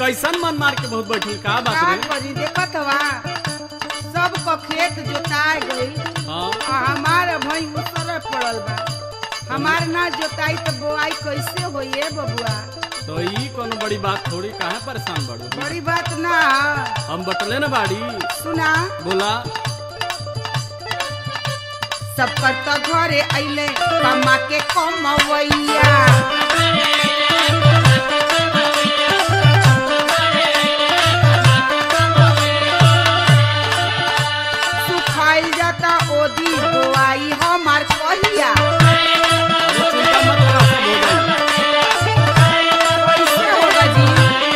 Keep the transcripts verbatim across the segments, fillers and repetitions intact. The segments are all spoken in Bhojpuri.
कैसन मन मार के बहुत बैठल का बात का रे? करी देखत हवा सब को खेत जोताए गई हाँ आ हमार भई उसरे पड़ल बा। हमार ना जोताई तो बोआई कैसे होई ए बबुआ? तो ई कोनो बड़ी बात थोड़ी, काहे परेशान बड़ू? बड़ी बात ना हम बटले ना बाड़ी। सुना बोला सब कर तो घरे अइले कमा के कमवैया। सुखाइल जाता ओदी बोआई हमार कहिया। अरे चिंता मत करो, सब हो गई। कैसे होगा जी?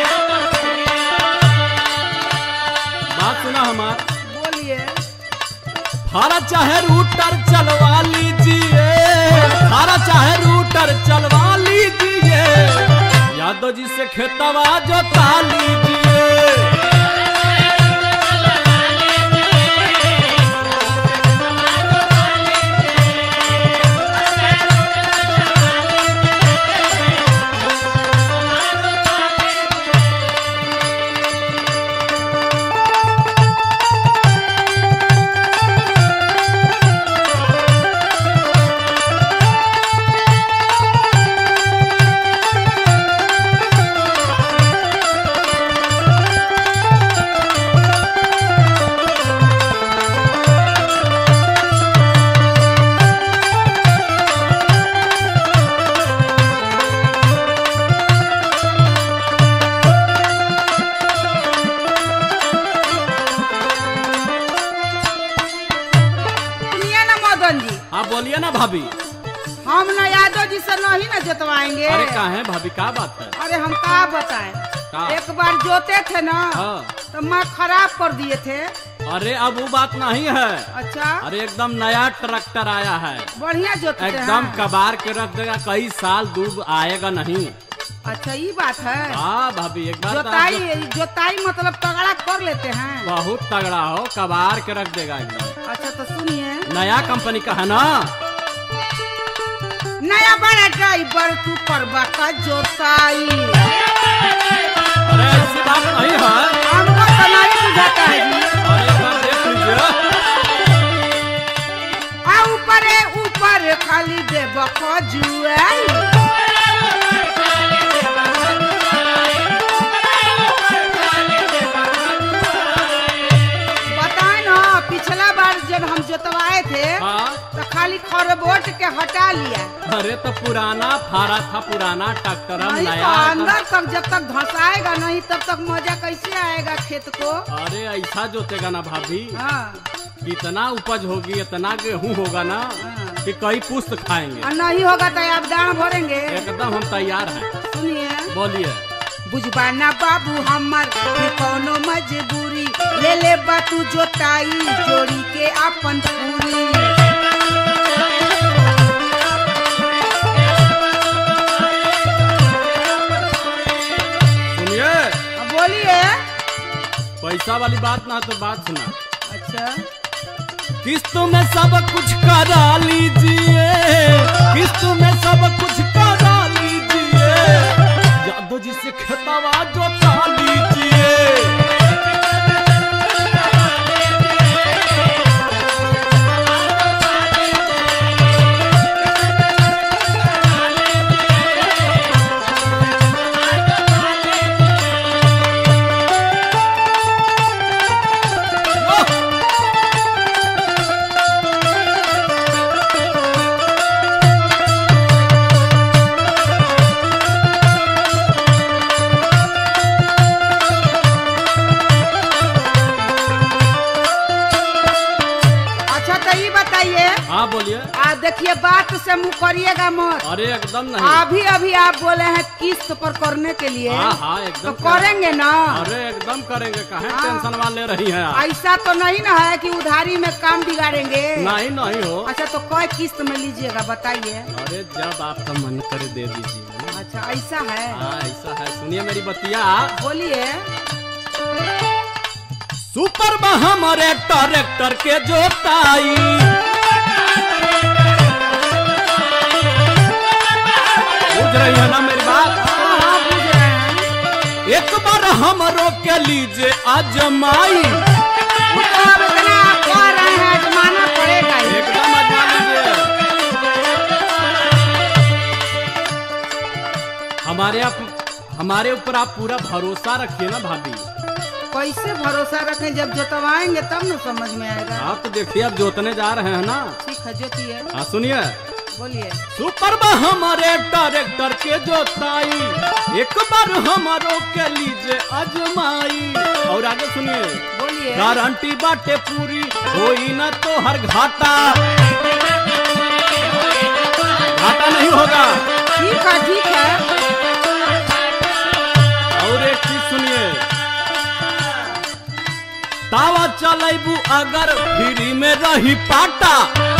बात सुना हमार। बोलिए। हारा चाहे रूटर चलवा लीजिए, हारा चाहे रूटर चलवा लीजिए, यादव जी से खेतवा जोता लीजिए। हाँ बोलिए ना भाभी। हम ना यादव जी से नहीं ना जोतवाएंगे। अरे काहे भाभी, का बात है? अरे हम का बताएं, का? एक बार जोते थे ना हाँ। तो माँ खराब कर दिए थे। अरे अब वो बात नहीं है। अच्छा अरे एकदम नया ट्रैक्टर आया है, बढ़िया जोतते हैं। एकदम कबार के रख देगा, कई साल दूर आएगा नहीं। अच्छा ये बात है। हाँ भाभी, एक बार तो जोताई आप- जोताई मतलब तगड़ा कर लेते हैं। बहुत तगड़ा हो, कबार के रख देगा एकदम। अच्छा तो सुनिए, नया कंपनी का है ना। नया बड़ा ड्राइवर तू करवा का जोताई। अरे ऐसी बात नहीं है। हमको तो नहीं बुझाता है जी। अरे एक बार देख लीजिए। आ ऊपर ऊपर खाली देव खजुआई। बताए ना पिछला बार जब हम जोतवाए थे हाँ तो खाली खरबोट के हटा लिया। अरे तो पुराना फारा था, पुराना ट्रैक्टर हम नहीं तो नया। अंदर तक जब तक धसाएगा नहीं तब तक मजा कैसे आएगा खेत को? अरे ऐसा जोतेगा ना भाभी, हाँ कितना उपज होगी, इतना गेहूं होगा ना हाँ। कि कई पुस्त खाएंगे। और नहीं होगा तो आप दान भरेंगे। एकदम हम तैयार हैं। सुनिए, बोलिए। बुझबाना बाबू हमर कि कोनो मजबूरी, ले ले बा तू जोताई जोड़ी के अपन पूरी। सुनिए, अब बोलिए। पैसा वाली बात ना तो बात सुना। अच्छा किस्त में सब कुछ करा लीजिए, किस्त में सब कुछ करा लीजिए, यादव जी से खेतवा जोता लीजिए। हाँ बोलिए। आ देखिए बात से मुँह करिएगा मत। अरे एकदम नहीं। अभी अभी आप बोले हैं किस्त पर करने के लिए। हाँ हाँ एकदम तो करेंगे ना। अरे एकदम करेंगे, काहे हाँ। टेंशन वाले रही हैं आप? ऐसा तो नहीं ना है कि उधारी में काम बिगाड़ेंगे। नहीं नहीं हो। अच्छा तो कई किस्त में लीजिएगा बताइए। अरे जब आपका मन करे दे दीजिए। अच्छा ऐसा है। हाँ ऐसा है, सुनिए मेरी बतिया। बोलिए। सुपर बा हमारे ट्रैक्टर के जोताई, बुझ रही है ना मेरी बात? हाँ हाँ बुझ रहे हैं। एक बार हमरो के लीजिए आजमाई। अब इतना आप कह रहे हैं आजमाना पड़ेगा ही। एकदम आजमा लीजिए। हमारे आप हमारे ऊपर आप पूरा भरोसा रखिए ना भाभी। कैसे भरोसा रखें, जब जोतवाएंगे तब न समझ में आएगा। आप तो देखिए अब जोतने जा रहे हैं ना। ठीक है जोतिए, हाँ सुनिए, बोलिए। सुपर बा हमारे ट्रैक्टर के जोताई, एक बार हमारो के लीजिए आजमाई। और आगे सुनिए, बोलिए। गारंटी बाटे पूरी, होई ना तो हर घाटा, घाटा नहीं होगा। ठीक है ठीक है। और एक चीज सुनिए, तावा चलेबू अगर फ्री में रही पाटा,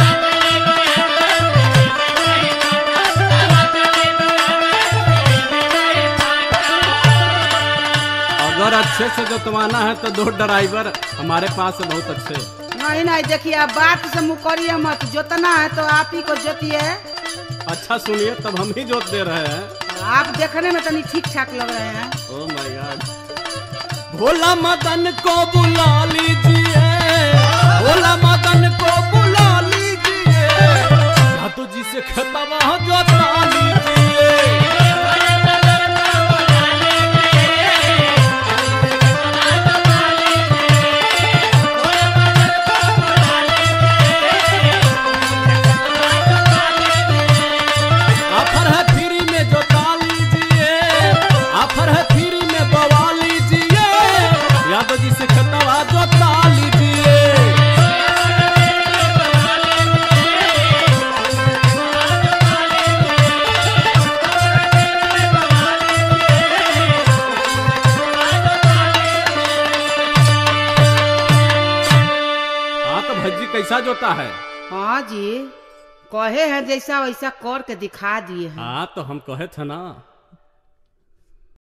अगर अच्छे से जोतवाना है तो दो ड्राइवर हमारे पास है बहुत अच्छे। नहीं नहीं देखिए, आप बात से मुकरिए मत, जोतना है तो आप ही को जोतिए। अच्छा सुनिए, तब हम ही जोत दे रहे हैं। आप देखने में तनी ठीक ठाक लग रहे हैं। Oh my God. भोला मदन को बुला लीजिए, भोला मदन को बुला लीजिए, जादू जी से खतवा जोता लीजिए। ऑफर है फ्री में जोता लीजिए, ऑफर है फ्री में बवा लीजिए, यादव जी से खतवा जोता लीजिए। हाँ तो भज्जी कैसा जोता है? हाँ जी, कहे हैं जैसा वैसा कर के दिखा दिए हैं। हाँ तो हम कहे थे ना।